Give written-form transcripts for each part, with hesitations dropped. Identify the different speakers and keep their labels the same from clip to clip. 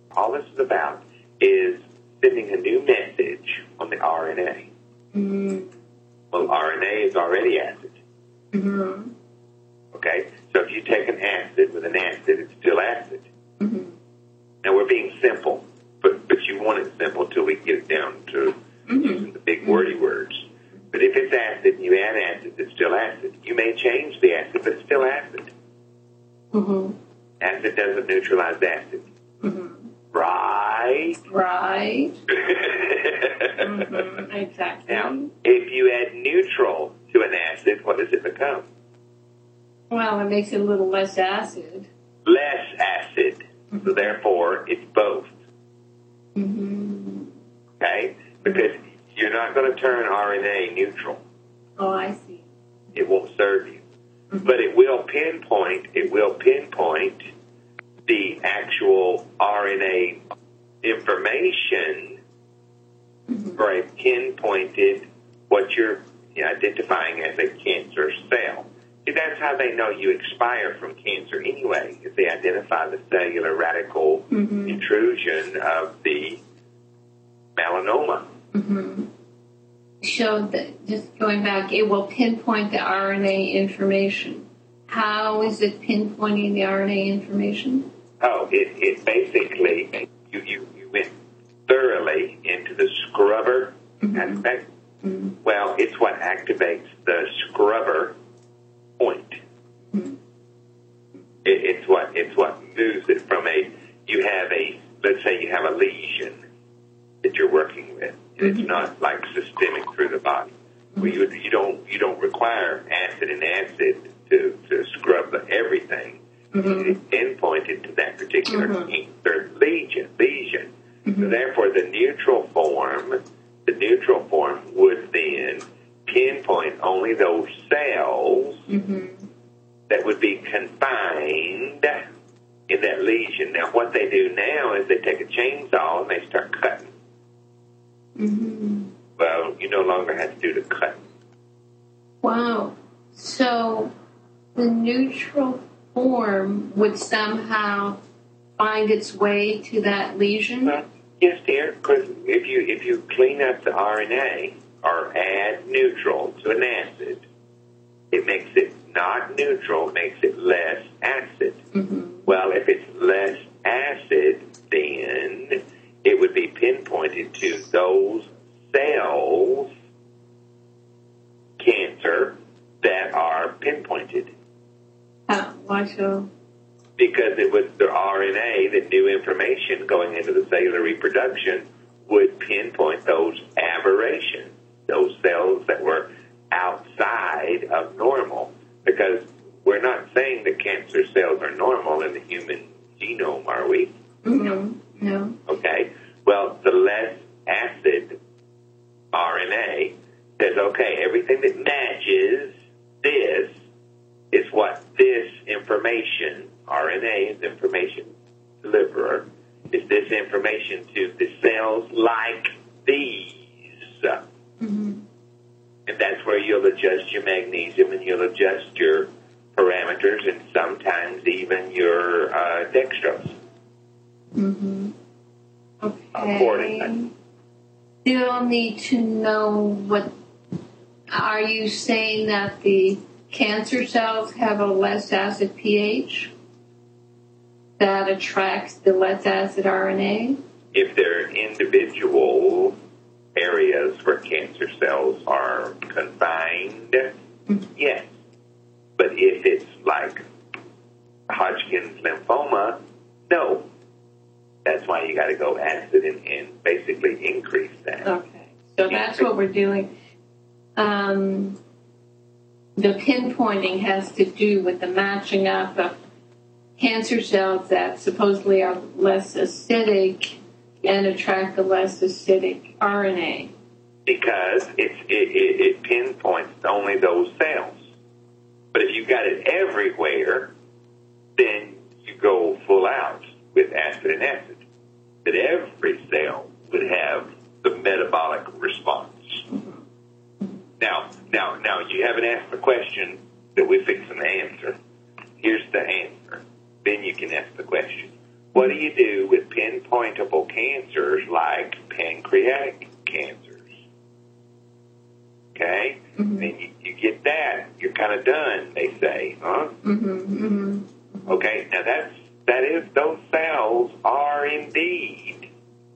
Speaker 1: All this is about is sending a new message on the RNA.
Speaker 2: Mm-hmm.
Speaker 1: Well, RNA is already acid.
Speaker 2: Mm-hmm.
Speaker 1: Okay? So if you take an acid with an acid, it's still acid.
Speaker 2: Mm-hmm.
Speaker 1: Now, we're being simple, but you want it simple till we get it down to using the big wordy words. But if it's acid and you add acid, it's still acid. You may change the acid, but it's still acid.
Speaker 2: Mm-hmm.
Speaker 1: Acid doesn't neutralize acid.
Speaker 2: Mm-hmm.
Speaker 1: Right?
Speaker 2: Right. Mm-hmm. Exactly.
Speaker 1: Now, if you add neutral to an acid, what does it become?
Speaker 2: Well, it makes it a little less acid.
Speaker 1: Less acid. Mm-hmm. So therefore, it's both.
Speaker 2: Mm-hmm.
Speaker 1: Okay? Because you're not going to turn RNA neutral.
Speaker 2: Oh, I see.
Speaker 1: It won't serve you.
Speaker 2: Mm-hmm.
Speaker 1: But it will pinpoint the actual RNA information for a pinpointed what you're identifying as a cancer cell. See, that's how they know you expire from cancer anyway, if they identify the cellular radical intrusion of the melanoma.
Speaker 2: Mm-hmm. So, just going back, it will pinpoint the RNA information. How is it pinpointing the RNA information?
Speaker 1: Oh, it basically, you went thoroughly into the scrubber aspect. Mm-hmm. Well, it's what activates the scrubber point. Mm-hmm. It's what moves it from let's say you have a lesion that you're working with, and it's not like systemic through the body. Where you don't require acid and acid to scrub everything. It's pinpointed to that particular cancer lesion. So therefore, the neutral form would then pinpoint only those cells that would be confined in that lesion. Now, what they do now is they take a chainsaw and they start cutting. Well, you no longer have to do the cutting.
Speaker 2: Wow. So the neutral form would somehow find its way to that lesion?
Speaker 1: Well, yes, dear, because if you clean up the RNA or add neutral to an acid, it makes it not neutral, makes it less acid. Well, if it's less acid, then it would be pinpointed to those cells, cancer, that are pinpointed.
Speaker 2: Why so?
Speaker 1: Because it was the RNA, the new information going into the cellular reproduction, would pinpoint those aberrations, those cells that were outside of normal. Because we're not saying that cancer cells are normal in the human genome, are we?
Speaker 2: No.
Speaker 1: Okay. Well, the less acid RNA says, okay, everything that matches this is what this information, RNA is information deliverer, is this information to the cells like these. And that's where you'll adjust your magnesium and you'll adjust your parameters and sometimes even your dextrose.
Speaker 2: Okay.
Speaker 1: Accordingly.
Speaker 2: Still need to know what. Are you saying that the cancer cells have a less acid pH that attracts the less acid RNA?
Speaker 1: If there are individual areas where cancer cells are confined, yes. But if it's like Hodgkin's lymphoma, no. That's why you got to go acid and basically increase that.
Speaker 2: Okay. So that's what we're doing. The pinpointing has to do with the matching up of cancer cells that supposedly are less acidic and attract the less acidic RNA.
Speaker 1: Because it pinpoints only those cells. But if you've got it everywhere, then you go full out with acid and acid. That every cell would have the metabolic response. Now, you haven't asked the question that we're fixing to answer. Here's the answer. Then you can ask the question. What do you do with pinpointable cancers like pancreatic cancers. Okay?
Speaker 2: Mm-hmm.
Speaker 1: And you get that, you're kind of done, they say, huh?
Speaker 2: Mm-hmm. Mm-hmm.
Speaker 1: Okay, now those cells are indeed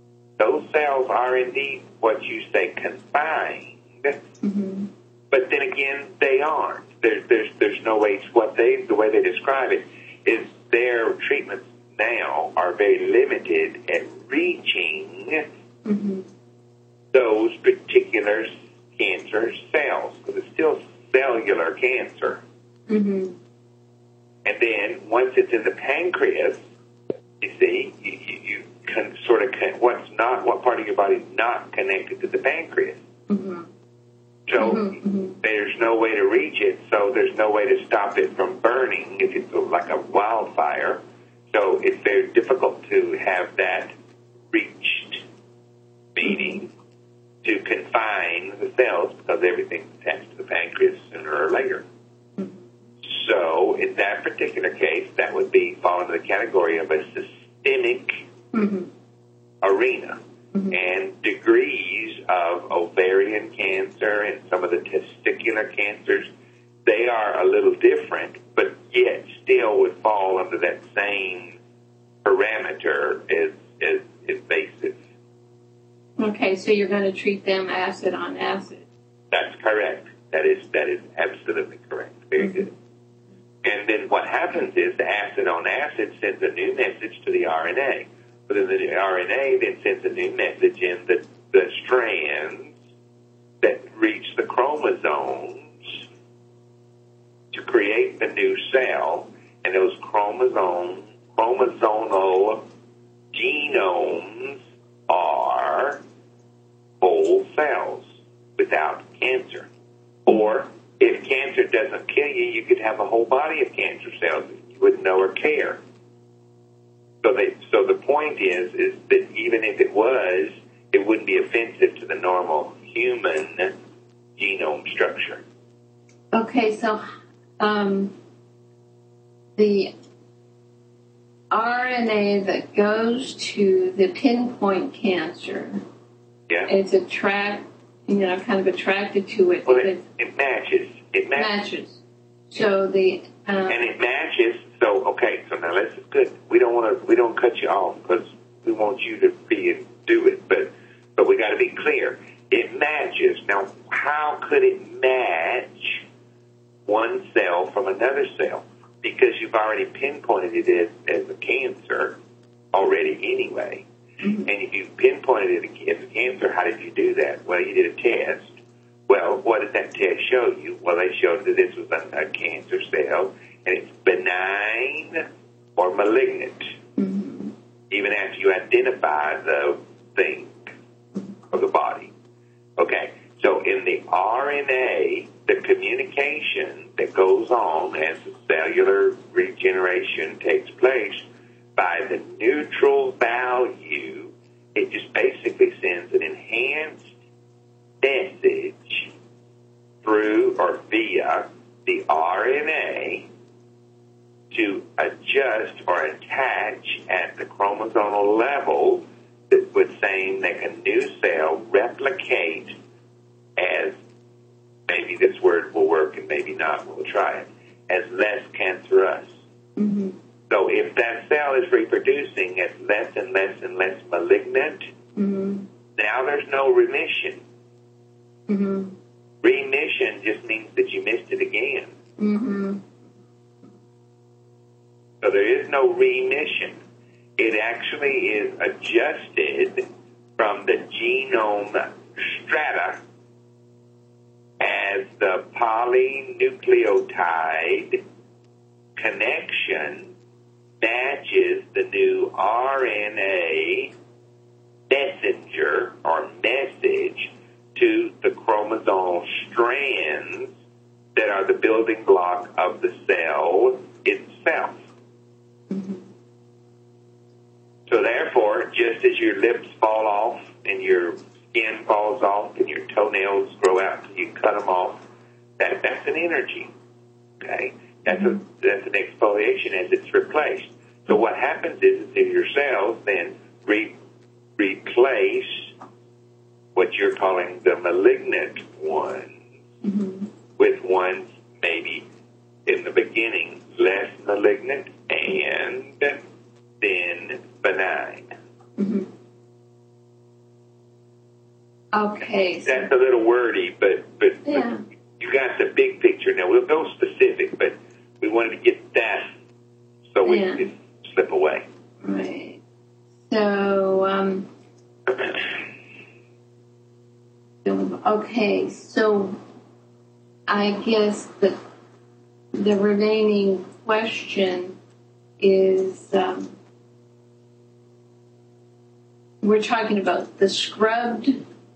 Speaker 1: what you say confined,
Speaker 2: Mm-hmm.
Speaker 1: but then again, they aren't. There's no way. The way they describe it is their treatments now are very limited at reaching
Speaker 2: Mm-hmm.
Speaker 1: those particular cancer cells, because it's still cellular cancer.
Speaker 2: Mm-hmm.
Speaker 1: And then once it's in the pancreas, you see, you can sort of what part of your body is not connected to the pancreas.
Speaker 2: Mm-hmm.
Speaker 1: So
Speaker 2: Mm-hmm.
Speaker 1: there's no way to reach it. So there's no way to stop it from burning if it's like a wildfire. So it's very difficult to have that reached, meaning to confine the cells because everything's attached to the pancreas sooner or later. So in that particular case, that would fall into the category of a systemic
Speaker 2: Mm-hmm.
Speaker 1: arena.
Speaker 2: Mm-hmm.
Speaker 1: And degrees of ovarian cancer and some of the testicular cancers, they are a little different, but yet still would fall under that same parameter as invasive.
Speaker 2: Okay, so you're going to treat them acid on acid.
Speaker 1: That's correct. That is absolutely correct. Very
Speaker 2: Mm-hmm.
Speaker 1: good. And then what happens is the acid on acid sends a new message to the RNA. But then the RNA then sends a new message in the strands that reach the chromosomes to create the new cell. And those chromosomal genomes are whole cells without cancer. Or if cancer doesn't kill you, you could have a whole body of cancer cells. You wouldn't know or care. So the point is that even if it was, it wouldn't be offensive to the normal human genome structure.
Speaker 2: Okay, so the RNA that goes to the pinpoint cancer,
Speaker 1: Yeah.
Speaker 2: it's kind of attracted to it.
Speaker 1: Well, it matches. It
Speaker 2: matches. So
Speaker 1: and it matches. So okay. So now this is good. We don't cut you off because we want you to be and do it. But we got to be clear. It matches. Now, how could it match one cell from another cell? Because you've already pinpointed it as a cancer already anyway. Mm-hmm. And if you pinpointed it as a cancer, how did you do that? Well, you did a test. Well, what did that test show you? Well, they showed that this was a cancer cell, and it's benign or malignant,
Speaker 2: mm-hmm.
Speaker 1: even after you identify the thing of the body. Okay, so in the RNA, the communication that goes on as the cellular regeneration takes place, by the neutral value, it just basically sends an enhanced message through or via the RNA to adjust or attach at the chromosomal level that would say make a new cell replicate as, maybe this word will work and maybe not, we'll try it, as less cancerous.
Speaker 2: Mm-hmm.
Speaker 1: So if that cell is reproducing as less and less and less malignant,
Speaker 2: mm-hmm.
Speaker 1: now there's no remission.
Speaker 2: Mm-hmm.
Speaker 1: Remission just means that you missed it again.
Speaker 2: Mm-hmm.
Speaker 1: So there is no remission. It actually is adjusted from the genome strata as the polynucleotide connection matches the new RNA messenger or message to the chromosomal strands that are the building block of the cell itself.
Speaker 2: Mm-hmm.
Speaker 1: So therefore, just as your lips fall off and your skin falls off and your toenails grow out until you cut them off, that's an energy. Okay? That's an exfoliation as it's replaced. So what happens is that your cells then replace what you're calling the malignant ones with ones maybe in the beginning less malignant and then benign.
Speaker 2: Okay.
Speaker 1: That's a little wordy, but
Speaker 2: yeah.
Speaker 1: You got the big picture. Now, we'll go specific, but we wanted to get that so we can slip away.
Speaker 2: Right. So, okay, so I guess the remaining question is, we're talking about the scrubbed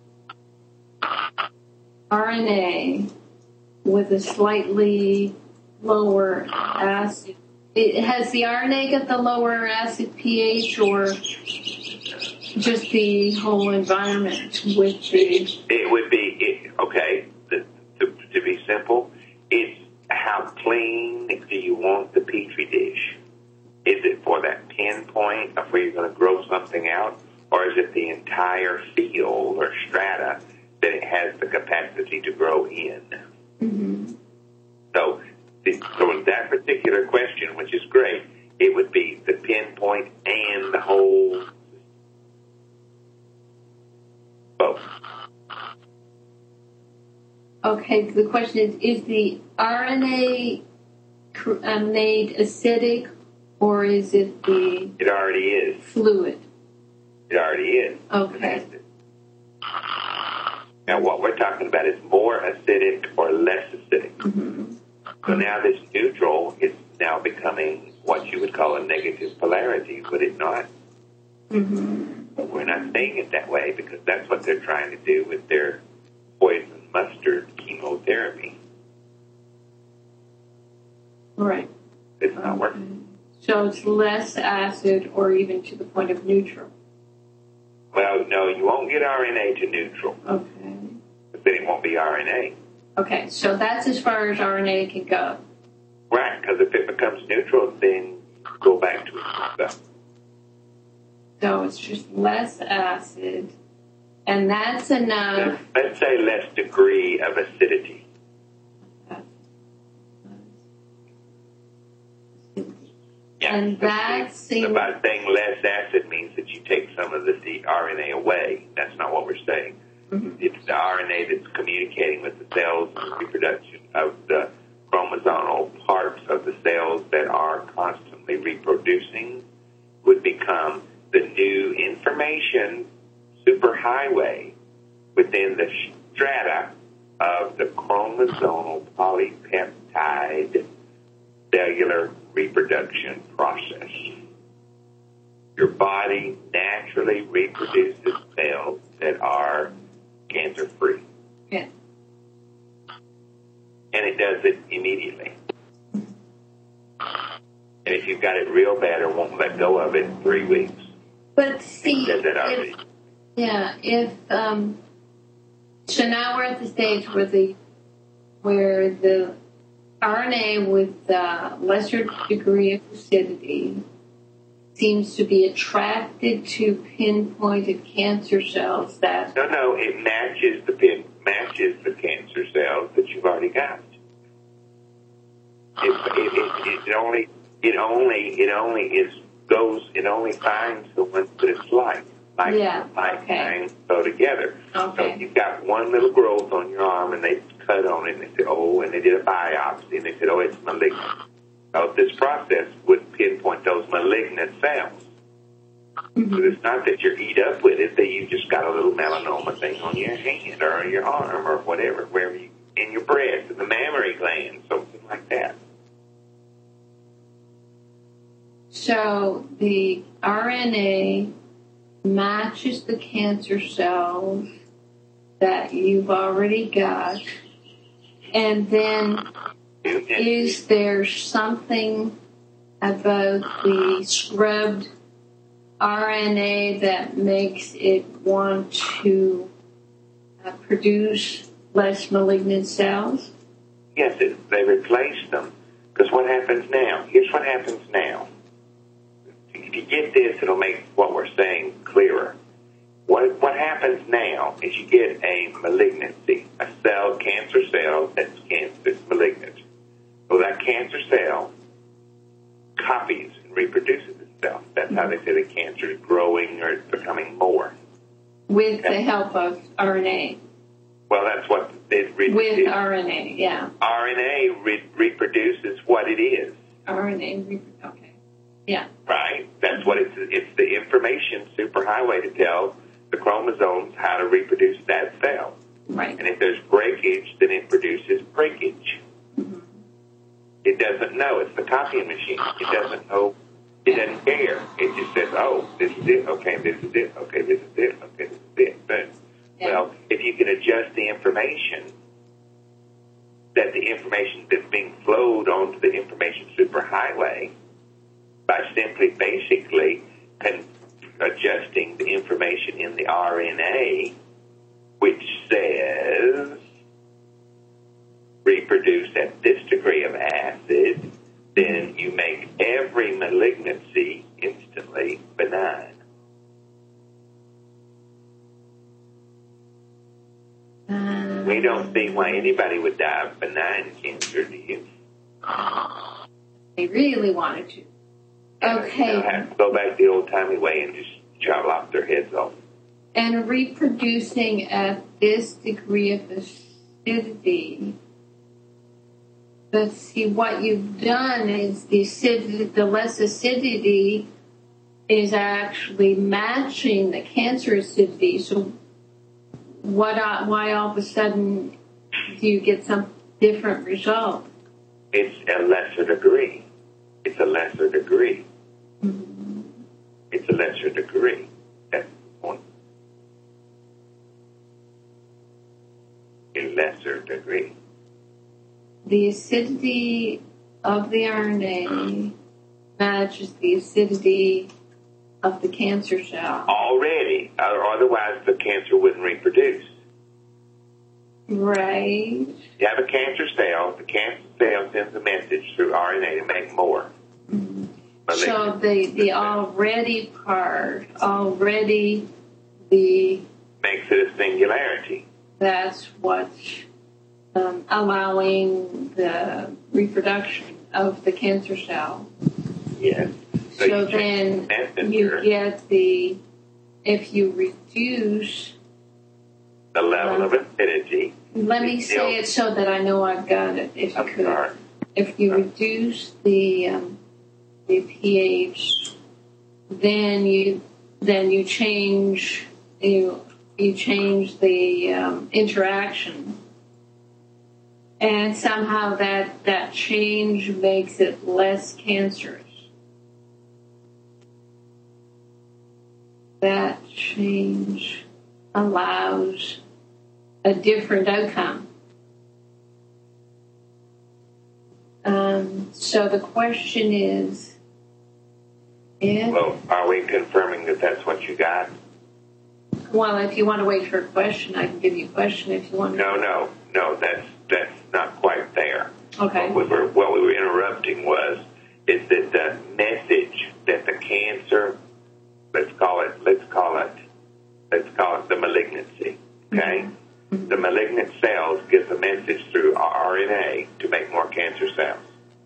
Speaker 2: RNA with a slightly lower acid. Has the RNA got the lower acid pH, or just the whole environment with the...
Speaker 1: It would be, okay, to be simple, it's how clean do you want the Petri dish? Is it for that pinpoint of where you're going to grow something out, or is it the entire field or strata that it has the capacity to grow in? So in that particular question, which is great, it would be the pinpoint and the whole both.
Speaker 2: Okay, the question is the RNA made acidic, or is it the...
Speaker 1: It already is.
Speaker 2: Fluid?
Speaker 1: It already is.
Speaker 2: Okay.
Speaker 1: Now, what we're talking about is more acidic or less acidic. So now this neutral is now becoming what you would call a negative polarity, would it not? But we're not saying it that way because that's what they're trying to do with their poison mustard chemotherapy.
Speaker 2: Right.
Speaker 1: It's not working.
Speaker 2: So it's less acid or even to the point of neutral.
Speaker 1: Well, no, you won't get RNA to neutral.
Speaker 2: Okay.
Speaker 1: But then it won't be RNA.
Speaker 2: Okay, so that's as far as RNA can go.
Speaker 1: Right, because if it becomes neutral, then go back to it.
Speaker 2: So it's just less acid, and that's enough.
Speaker 1: Let's say less degree of acidity. Yeah,
Speaker 2: and that seems...
Speaker 1: By saying less acid means that you take some of the RNA away. That's not what we're saying. It's the RNA that's communicating with the cells and the reproduction of the chromosomal parts of the cells that are constantly reproducing would become the new information superhighway within the strata of the chromosomal polypeptide cellular reproduction process. Your body naturally reproduces cells that are cancer-free.
Speaker 2: Yeah.
Speaker 1: And it does it immediately. And if you've got it real bad or won't let go of it in 3 weeks.
Speaker 2: But see,
Speaker 1: it does that already.
Speaker 2: So now we're at the stage where the RNA with lesser degree of acidity seems to be attracted to pinpointed cancer cells that...
Speaker 1: No, it matches the cancer cells that you've already got. It only finds the ones that it's like go together.
Speaker 2: Okay.
Speaker 1: So you've got one little growth on your arm, and they cut on it, and they said, and they did a biopsy, and they said, it's malignant. So this process would pinpoint those malignant cells. But it's not that you're eat up with it, that you just got a little melanoma thing on your hand or your arm or whatever, wherever you, in your breast, in the mammary gland, something like that.
Speaker 2: So the RNA matches the cancer cells that you've already got, and then is there something about the scrubbed RNA that makes it want to produce less malignant cells?
Speaker 1: Yes, they replace them. Because what happens now? Here's what happens now. To if you get this, it'll make what we're saying clearer. What happens now is you get a malignancy, a cancer cell that's malignant. So that cancer cell copies and reproduces itself. That's how they say the cancer is growing or it's becoming more.
Speaker 2: With the help of RNA.
Speaker 1: Well, that's what it
Speaker 2: with RNA, yeah.
Speaker 1: RNA reproduces what it is.
Speaker 2: Okay. Yeah.
Speaker 1: Right? That's what it's the information superhighway to tell the chromosomes how to reproduce that cell.
Speaker 2: Right.
Speaker 1: And if there's breakage, then it produces breakage. Mm-hmm. It doesn't know. It's the copying machine. It doesn't know. It doesn't care. It just says, oh, this is it. Okay, this is it. Okay, this is it. Okay, this is it. But, well, if you can adjust the information, that the information that's being flowed onto the information superhighway by simply basically adjusting the information in the RNA, which says reproduce at this degree of acid, then you make every malignancy instantly benign. We don't see why anybody would die of benign cancer, do you?
Speaker 2: They really wanted to. Okay.
Speaker 1: They'll have to go back the old-timey way and just chop off their heads off.
Speaker 2: And reproducing at this degree of acidity, but see, what you've done is the less acidity is actually matching the cancer acidity. So why all of a sudden do you get some different result?
Speaker 1: It's a lesser degree. It's a lesser degree. Mm-hmm. It's a lesser degree. That's the point. A lesser degree.
Speaker 2: The acidity of the RNA matches the acidity of the cancer cell.
Speaker 1: Already, or otherwise the cancer wouldn't reproduce.
Speaker 2: Right.
Speaker 1: You have a cancer cell, the cancer cell sends a message through RNA to make more.
Speaker 2: Mm-hmm. So the already part, already the...
Speaker 1: makes it a singularity.
Speaker 2: That's what's allowing the reproduction of the cancer cell.
Speaker 1: Yes.
Speaker 2: So then you get if you reduce
Speaker 1: the level of acidity.
Speaker 2: Let me say it so that I know I've got it. If you could,
Speaker 1: sorry.
Speaker 2: If you reduce the pH, then you change the interaction, and somehow that change makes it less cancerous. That change allows a different outcome. So the question is,
Speaker 1: well, are we confirming that that's what you got?
Speaker 2: Well, if you want to wait for a question, I can give you a question if you want to.
Speaker 1: No, that's not quite there.
Speaker 2: Okay.
Speaker 1: What we were interrupting is that the message that the cancer, let's call it the malignancy, okay? Mm-hmm. The malignant cells get the message through RNA to make more cancer cells.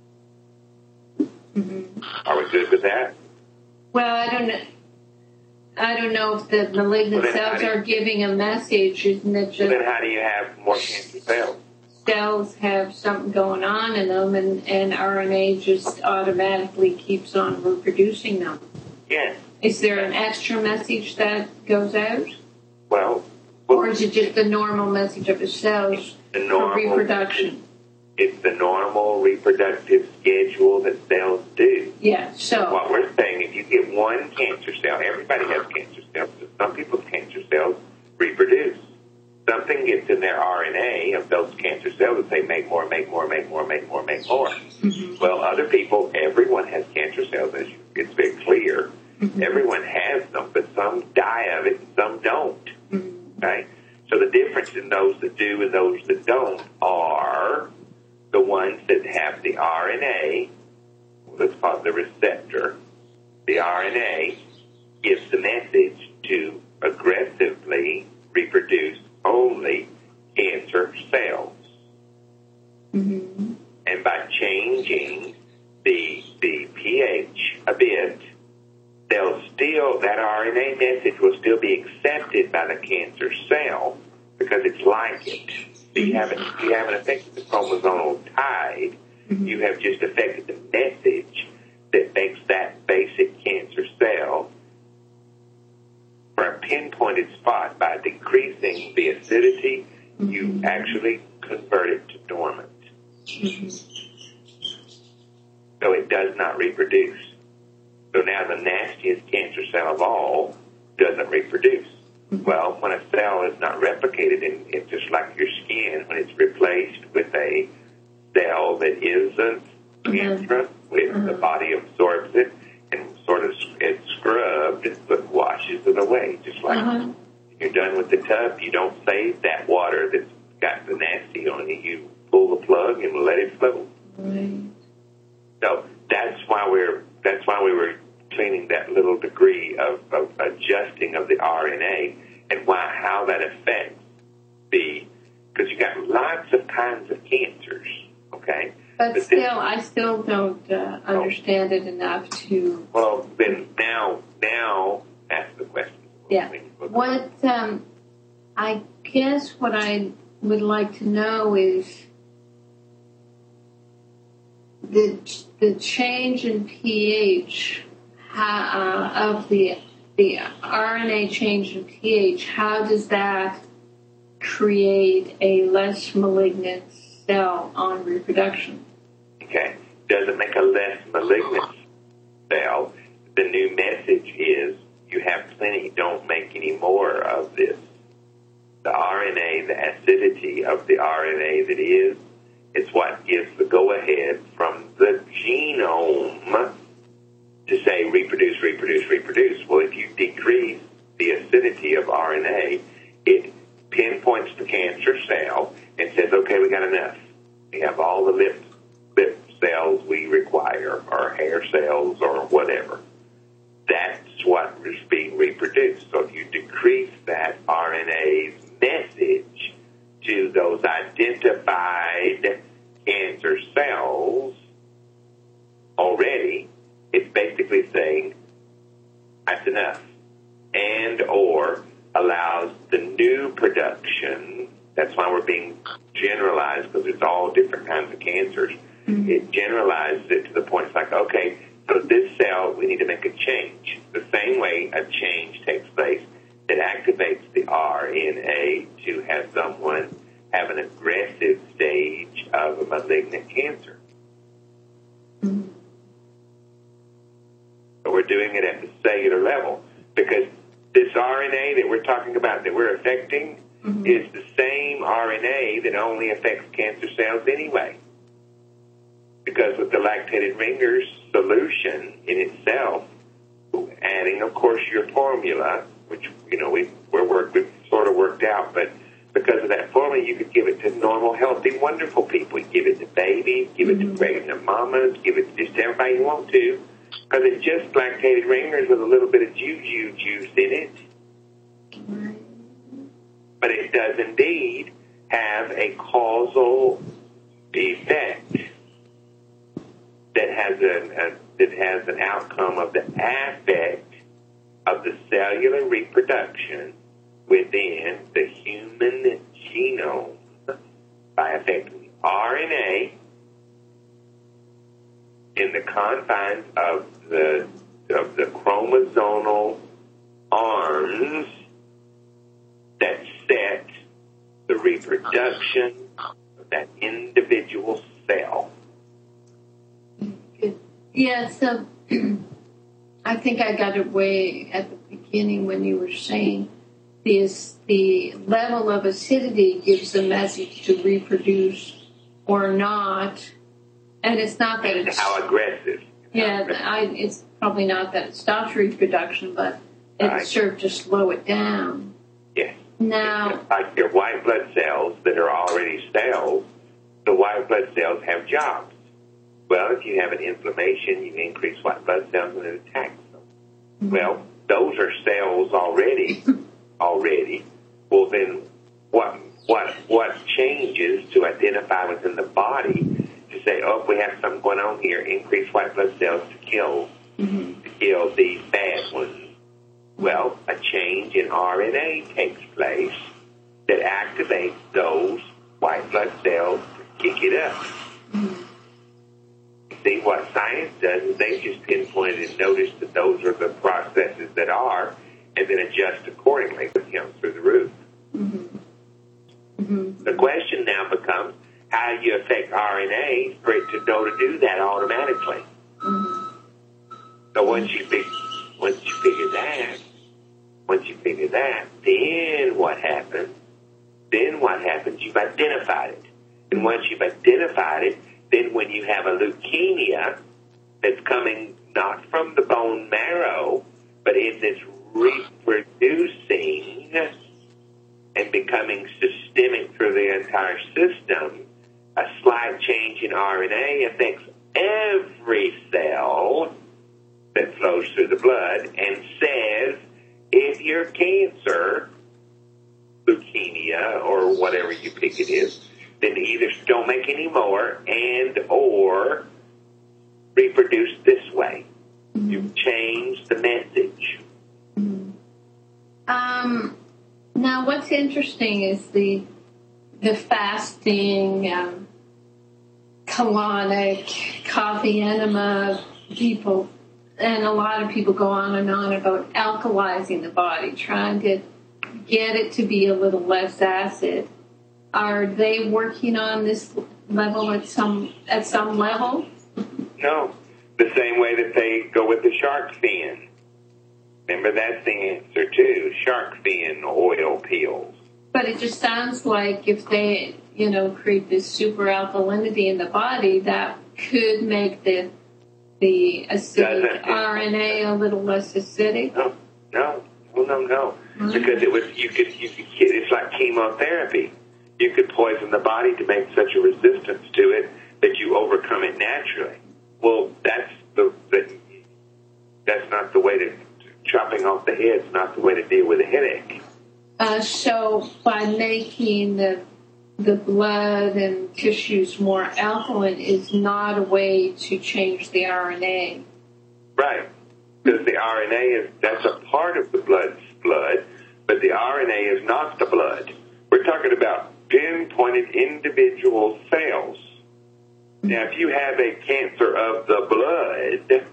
Speaker 1: Mm-hmm. Are we good with that?
Speaker 2: Well, I don't know if the malignant cells are giving a message. Isn't it just?
Speaker 1: Then how do you have more cancer cells?
Speaker 2: Cells have something going on in them, and RNA just automatically keeps on reproducing them.
Speaker 1: Yes.
Speaker 2: Is there an extra message that goes out?
Speaker 1: Well,
Speaker 2: or is it just the normal message of the cells for reproduction?
Speaker 1: It's the normal reproductive schedule that cells do.
Speaker 2: Yeah, so...
Speaker 1: What we're saying, if you get one cancer cell, everybody has cancer cells, but some people's cancer cells reproduce. Something gets in their RNA of those cancer cells that say make more, make more, make more, make more, make more. Mm-hmm. Well, other people, everyone has cancer cells, as it's very clear. Mm-hmm. Everyone has them, but some die of it and some don't. Mm-hmm. Okay? So the difference in those that do and those that don't are the ones that have the RNA, let's call it the receptor, the RNA gives the message to aggressively reproduce only cancer cells.
Speaker 2: Mm-hmm.
Speaker 1: And by changing the pH a bit, that RNA message will still be accepted by the cancer cell because it's like it. So you haven't affected the chromosomal tide.
Speaker 2: Mm-hmm.
Speaker 1: You have just affected the message that makes that basic cancer cell for a pinpointed spot. By decreasing the acidity,
Speaker 2: mm-hmm.
Speaker 1: you actually convert it to dormant.
Speaker 2: Mm-hmm.
Speaker 1: So it does not reproduce. So now the nastiest cancer cell of all doesn't reproduce.
Speaker 2: Mm-hmm.
Speaker 1: Well, when a cell is not replicated, and it's just like your skin, when it's replaced with a cell that isn't cancerous, the body absorbs it and sort of it's scrubbed but washes it away. Just like when you're done with the tub, you don't save that water that's got the nasty on it. You pull the plug and let it flow.
Speaker 2: Right.
Speaker 1: So that's why we were cleaning that little degree of adjusting of the RNA and how that affects because you got lots of kinds of cancers, okay?
Speaker 2: But still, I still don't understand it enough to.
Speaker 1: Well, then now ask the question.
Speaker 2: Yeah. What I guess what I would like to know is the change in pH of the RNA change in pH. How does that create a less malignant cell on reproduction?
Speaker 1: Okay. Doesn't make a less malignant cell. The new message is you have plenty. Don't make any more of this. The RNA, the acidity of the RNA that is, it's what gives the go-ahead from the genome to say reproduce, reproduce, reproduce. Well, if you decrease the acidity of RNA, it pinpoints the cancer cell and says, okay, we got enough. We have all the lip cells we require, or hair cells, or whatever. That's what is being reproduced. So if you decrease that RNA's message to those identified cancer cells already, it's basically saying that's enough, and or allows the new production. That's why we're being generalized, because it's all different kinds of cancers. Mm-hmm. It generalizes it to the point it's like, okay, so this cell, we need to make a change. The same way a change takes place that activates the RNA to have someone have an aggressive stage of a malignant cancer. Mm-hmm. So we're doing it at the cellular level, because this RNA that we're talking about, that we're affecting, mm-hmm. is the same RNA that only affects cancer cells anyway. Because with the lactated Ringer's solution in itself, adding, of course, your formula, which, we've sort of worked out, but because of that formula, you could give it to normal, healthy, wonderful people. You give it to babies, give it to pregnant mamas, give it to just everybody you want to, because it's just lactated Ringer's with a little bit of juju juice in it. But it does indeed have a causal effect that has an outcome of the affect of the cellular reproduction within the human genome by affecting the RNA in the confines of the chromosomal arms that set the reproduction of that individual cell.
Speaker 2: Yeah, so I think I got it way at the beginning when you were saying the level of acidity gives the message to reproduce or not, and it's not that it's
Speaker 1: how aggressive.
Speaker 2: Yeah, it's probably not that it stops reproduction, but it serves to slow it down.
Speaker 1: Yes.
Speaker 2: Now,
Speaker 1: like your white blood cells that are already cells, the white blood cells have jobs. Well, if you have an inflammation, you increase white blood cells and it attacks them. Well, those are cells already. Well, then what changes to identify within the body to say, oh, we have something going on here, increase white blood cells to kill these bad ones? Well, a change in RNA takes place that activates those white blood cells to kick it up. See, what science does is they just pinpointed and noticed that those are the processes that are, and then adjust accordingly through the roof. The question now becomes, how do you affect RNA for it to know to do that automatically? So once you figure that, then what happens? You've identified it. And once you've identified it, then when you have a leukemia that's coming not from the bone marrow, but it's reproducing and becoming systemic through the entire system, a slight change in RNA affects every cell that flows through the blood and says, if your cancer, leukemia, or whatever you pick it is, then either don't make any more and or reproduce this way. You've changed the message.
Speaker 2: Now, what's interesting is the fasting, colonic, coffee enema people, and a lot of people go on and on about alkalizing the body, trying to get it to be a little less acid. Are they working on this level at some level?
Speaker 1: No, the same way that they go with the shark fin. Remember, that's the answer too. Shark fin oil pills.
Speaker 2: But it just sounds like if they, create this super alkalinity in the body, that could make the acidic RNA a little less acidic.
Speaker 1: No. Because it's like chemotherapy. You could poison the body to make such a resistance to it that you overcome it naturally. Well, that's not the way to, chopping off the head is not the way to deal with a headache.
Speaker 2: So by making the blood and tissues more alkaline is not a way to change the RNA.
Speaker 1: Right. Because the RNA that's a part of the blood, but the RNA is not the blood. We're talking about pinpointed individual cells. Now, if you have a cancer of the blood,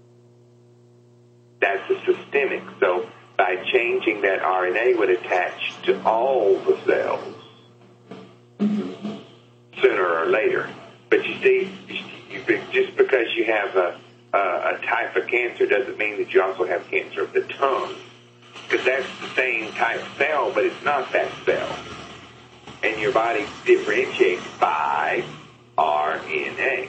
Speaker 1: that's a systemic. So by changing that, RNA would attach to all the cells sooner or later. But you see, just because you have a type of cancer doesn't mean that you also have cancer of the tongue. Because that's the same type of cell, but it's not that cell. And your body differentiates by RNA.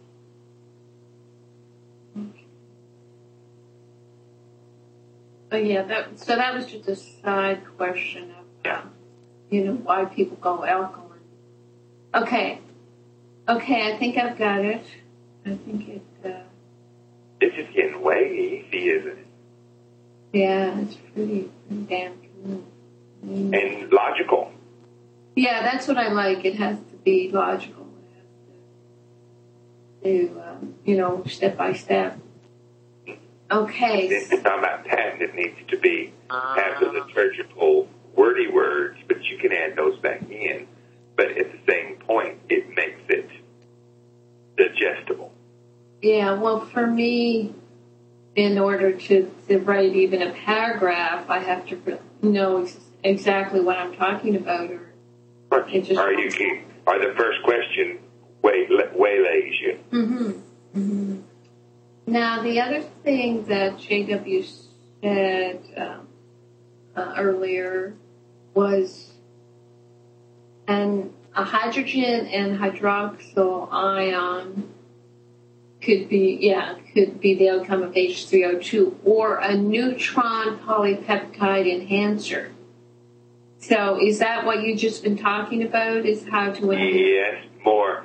Speaker 2: Oh, yeah, that was just a side question of, why people go alkaline. Okay, I think I've got it. I think it...
Speaker 1: This is getting way easy, isn't it?
Speaker 2: Yeah, it's pretty damn cool.
Speaker 1: And logical.
Speaker 2: Yeah, that's what I like. It has to be logical. It has to step by step. Okay.
Speaker 1: If you're talking about patent, it needs to be have the liturgical wordy words, but you can add those back in. But at the same point, it makes it digestible.
Speaker 2: Yeah, well, for me, in order to write even a paragraph, I have to know exactly what I'm talking about.
Speaker 1: Or the first question waylays you.
Speaker 2: Now, the other thing that J.W. said earlier was a hydrogen and hydroxyl ion could be the outcome of H3O2, or a neutron polypeptide enhancer. So is that what you've just been talking about, is how to enhance?
Speaker 1: Yes, more.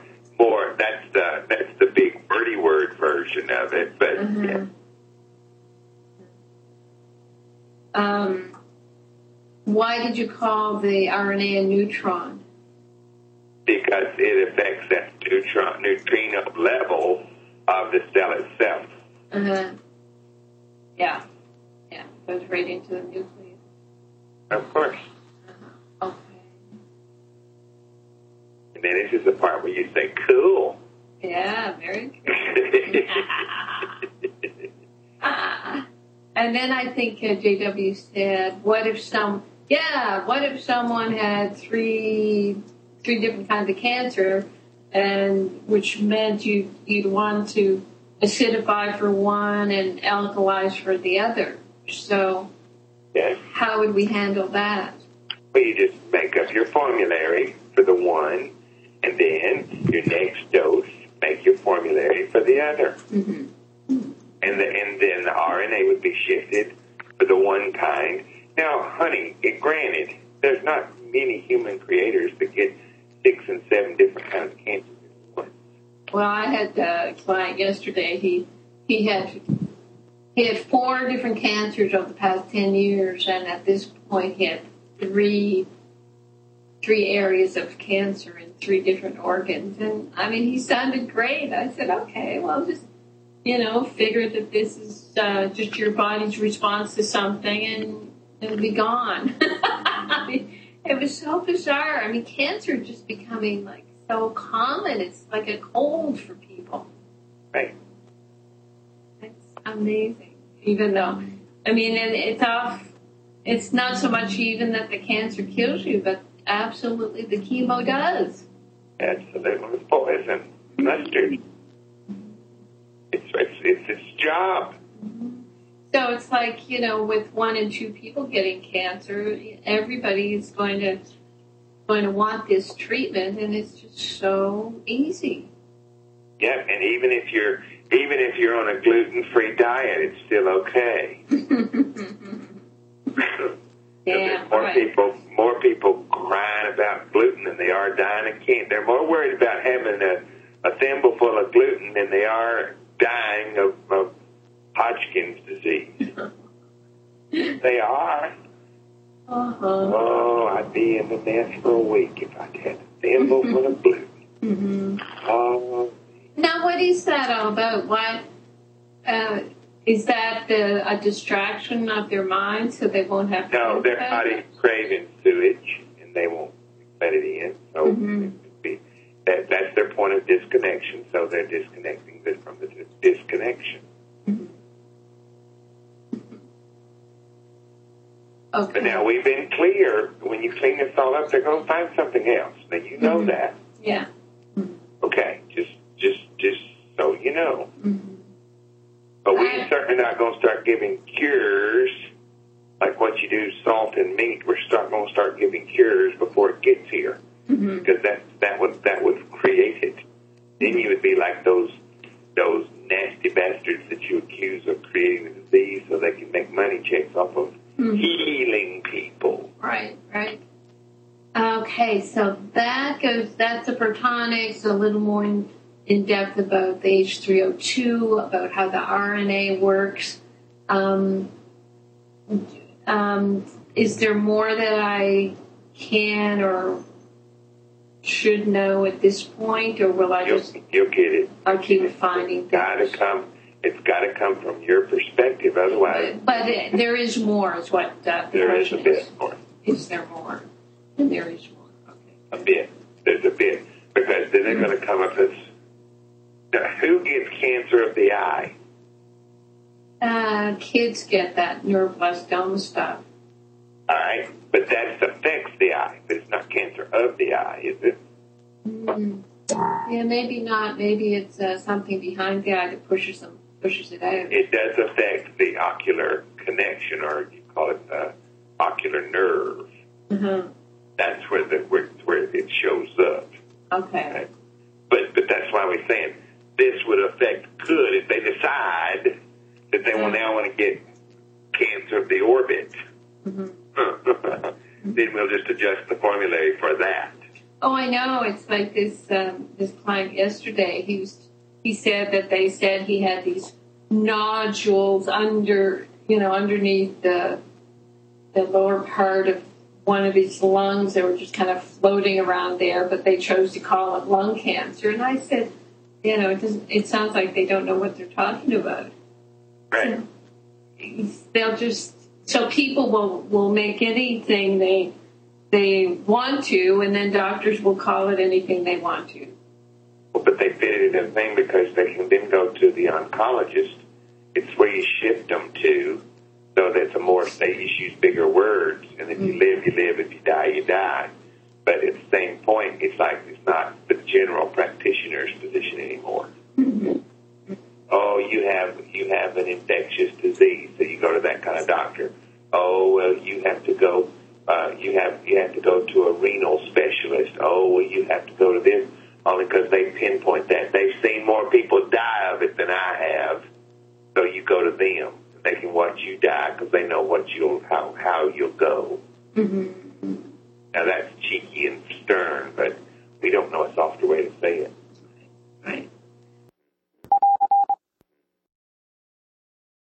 Speaker 1: That's the big wordy word version of it, but yeah.
Speaker 2: Why did you call the RNA a neutron?
Speaker 1: Because it affects that neutrino level of the cell itself.
Speaker 2: Yeah. Yeah. Goes right into the nucleus.
Speaker 1: Of course.
Speaker 2: Okay.
Speaker 1: And then this is the part where you say, cool.
Speaker 2: Yeah, very cool. And then I think JW said, what if someone had three different kinds of cancer, and which meant you'd want to acidify for one and alkalize for the other. So how would we handle that?
Speaker 1: Well, you just make up your formulary for the one, and then your next dose, make your formulary for the other.
Speaker 2: Mm-hmm.
Speaker 1: And then the RNA would be shifted for the one kind. Now, honey, granted, there's not many human creators that get 6 and 7 different kinds of cancers at once.
Speaker 2: Well, I had a client yesterday. He had 4 different cancers over the past 10 years, and at this point he had three areas of cancer in 3 different organs. And I mean, he sounded great. I said, okay, well, just figure that this is just your body's response to something, and it'll be gone. I mean, it was so bizarre. I mean, cancer just becoming like so common. It's like a cold for people.
Speaker 1: Right.
Speaker 2: It's amazing. Even though, I mean, and it's not so much even that the cancer kills you, but absolutely the chemo does.
Speaker 1: Absolutely. It's poison. Mustard. It's its job.
Speaker 2: So it's like, with 1 and 2 people getting cancer, everybody is going to want this treatment, and it's just so easy.
Speaker 1: Yeah, and even if you're on a gluten-free diet, it's still okay.
Speaker 2: Yeah,
Speaker 1: there's more people crying about gluten than they are dying of cancer. They're more worried about having a thimbleful of gluten than they are dying of Hodgkin's disease. They are.
Speaker 2: Uh-huh.
Speaker 1: Oh, I'd be in the nest for a week if I had a thimbleful of gluten.
Speaker 2: Mm-hmm.
Speaker 1: Oh.
Speaker 2: Now, what is that all about? Why is that a distraction of their mind, so they won't have to?
Speaker 1: No, their body's craving sewage, and they won't let it in. So that's their point of disconnection. So they're disconnecting from the disconnection.
Speaker 2: Okay.
Speaker 1: But now we've been clear. When you clean this all up, they're going to find something else. Now you know that.
Speaker 2: Yeah.
Speaker 1: Okay, just so you know. But we're certainly not going to start giving cures like what you do salt and meat. We're going to start giving cures before it gets here, because that would create it. Then you would be like those nasty bastards that you accuse of creating the disease so they can make money checks off of healing people.
Speaker 2: Right. Okay, so that's the protonics, a little more in depth about the H3O2, about how the RNA works. Is there more that I can or should know at this point, or will I
Speaker 1: you'll get it?
Speaker 2: I'll keep finding things?
Speaker 1: It's got to come from your perspective, otherwise.
Speaker 2: But there is more, is what the
Speaker 1: there is
Speaker 2: question
Speaker 1: a bit more.
Speaker 2: Is there more? And there is more. Okay.
Speaker 1: A bit. There's a bit, because then they're going to come up as who gets cancer of the eye?
Speaker 2: Kids get that neuroblastoma stuff.
Speaker 1: All right, but that affects the eye, but it's not cancer of the eye, is it?
Speaker 2: Yeah, maybe not. Maybe it's something behind the eye that pushes it out.
Speaker 1: It does affect the ocular connection, or you call it the ocular nerve. That's where it shows up.
Speaker 2: Okay.
Speaker 1: Right? But that's why we're saying this would affect good if they decide that they will now want to get cancer of the orbit. Then we'll just adjust the formulary for that.
Speaker 2: Oh, I know. It's like this client yesterday. He said that they said he had these nodules underneath the the lower part of one of his lungs that were just kind of floating around there, but they chose to call it lung cancer. And I said, it sounds like they don't know what they're talking about.
Speaker 1: Right.
Speaker 2: So people will make anything they want to, and then doctors will call it anything they want to.
Speaker 1: Well, but they fit it in a thing because they can then go to the oncologist. It's where you shift them to, so that's they use bigger words, and if you live, you live. If you die, you die. But at the same point, it's like it's not the general practitioner's position anymore.
Speaker 2: Mm-hmm.
Speaker 1: Oh, you have an infectious disease, so you go to that kind of doctor. Oh, well, you have to go. You have to go to a renal specialist. Oh, well, you have to go to this only because they pinpoint that. They've seen more people die of it than I have, so you go to them. They can watch you die because they know how you'll go.
Speaker 2: Mm-hmm.
Speaker 1: Now that's cheeky and stern, but we don't know as often